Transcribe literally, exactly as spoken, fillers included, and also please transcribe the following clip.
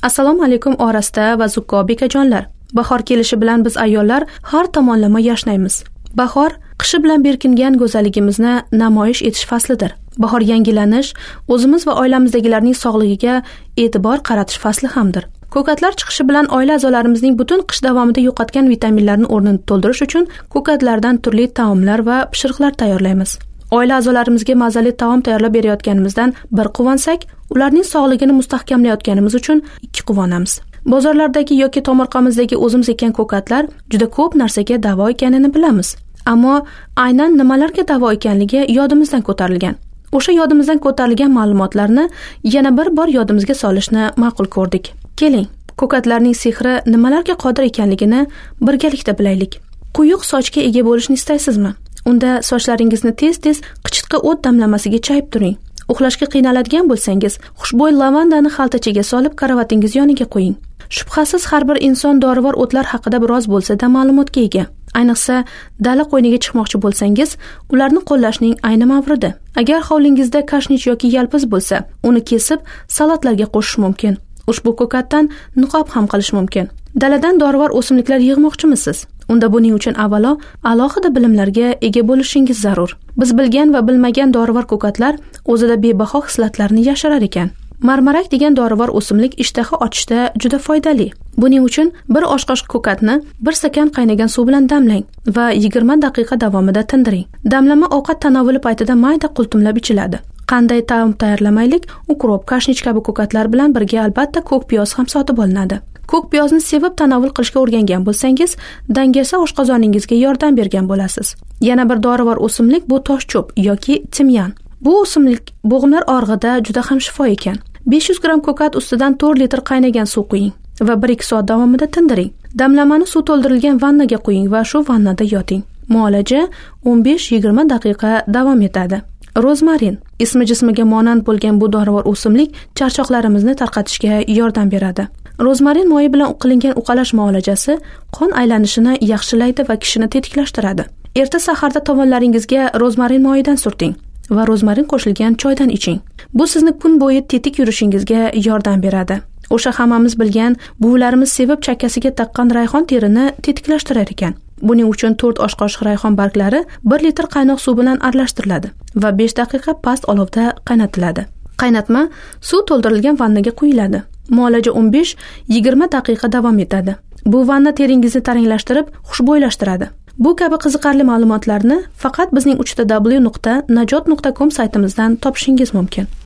Assalomu alaykum orasta va zukko bekajonlar. Bahor kelishi bilan biz ayollar har tomonlama yashnaymiz. Bahor qishi bilan berkingan go'zalligimizni namoyish etish faslidir. Bahor yangilanish, o'zimiz va oilamizdagilarning sog'ligiga e'tibor qaratish fasli hamdir. Ko'katlar chiqishi bilan oila a'zolarimizning butun qish davomida yo'qotgan vitaminlarning o'rnini to'ldirish uchun ko'katlardan turli taomlar va pishiriqlar tayyorlaymiz. Oila a'zolarimizga mazali taom tayyorlab berayotganimizdan bir quvonsak, ularning sog'ligini mustahkamlayotganimiz uchun ikki quvonamiz. Bozorlardagi yoki tomorqamizdagi o'zimiz ekkan ko'katlar juda ko'p narsaga davo ekanini bilamiz. Ammo aynan nimalarga davo ekanligi yodimizdan ko'tarilgan. O'sha yodimizdan ko'tarilgan ma'lumotlarni yana bir bor yodimizga solishni ma'qul ko'rdik. Keling, ko'katlarning sehri nimalarga qodir ekanligini birgalikda bilaylik. Quyuq sochga ega bo'lishni istaysizmi? Unda sochlaringizni tez-tez qichitqi o't damlamasiga chayib turing. Uxlashga qiynaladigan bo'lsangiz, xushbo'y lavandani xaltachaga solib karavatingiz yoniga qo'ying. Shubhasiz har bir inson dorivor o'tlar haqida biroz bo'lsa-da ma'lumotga ega. Ayniqsa, dala qo'yniga chiqmoqchi bo'lsangiz, ularni qo'llashning ayni mavridi. Agar hovlingizda kashnich yoki yalpiz bo'lsa, uni kesib salatlarga qo'shish mumkin. Ushbu ko'katdan niqob ham qilish mumkin. Daladan dorivor o'simliklar yig'moqchimisiz? Unda buning uchun avvalo alohida bilimlarga ega bo'lishingiz zarur. Biz bilgan va bilmagan dorivor ko'katlar o'zida bebaho hislatlarni yashirar ekan. Marmarak degan dorivor o'simlik ishtaha ochishda juda foydali. Buning uchun bir osh qoshiq ko'katni bir stakan qaynagan suv bilan damlang va yigirma daqiqa davomida tindiring. Damlama ovqat tanovuli paytida mayda qultumlab ichiladi. Qanday taom tayyorlamaylik, ukrop, kashnich kabi ko'katlar bilan birga albatta ko'k piyoz ham sotib olinadi. Ko'k piyozni sevib tanovul qilishga o'rgangan bo'lsangiz, dangasa oshqozoningizga yordam bergan bo'lasiz. Yana bir dorivor o'simlik bu toshcho'p yoki timyan. Bu o'simlik bo'g'imlar og'rig'ida juda ham shifo ekan. besh yuz gramm ko'kat ustidan to'rt litr qaynagan suv quying va bir ikki soat davomida tindiring. Damlamani suv to'ldirilgan vannaga quying va shu vannada yoting. Muolaja o'n besh yigirma daqiqa davom etadi. Rozmarin ismi jismiga monand bo'lgan bu dorivor o'simlik charchoqlarimizni tarqatishga yordam beradi. Rozmarin moyi bilan qilingan uqalash muolajasi qon aylanishini yaxshilaydi va kishini tetiklashtiradi. Erta saharda tovonlaringizga rozmarin moyidan surting va rozmarin qo'shilgan choydan iching. Bu sizni kun bo'yi tetik yurishingizga yordam beradi. O'sha hammamiz bilgan, buvilarimiz sevib chakkasiga taqqan rayhon terini tetiklashtirar ekan. Buning uchun to'rt osh qoshiq rayhon barglari bir litr qaynoq suv bilan aralashtiriladi va besh daqiqa past olovda qaynatiladi. Qaynatma suv to'ldirilgan vannaga quyiladi. Muolaja o'n besh yigirma daqiqa davom etadi. Bu vanna teringizni taranglashtirib, xushbo'ylashtiradi. Bu kabi qiziqarli ma'lumotlarni faqat bizning uch w nuqta najot nuqta com saytimizdan topishingiz mumkin.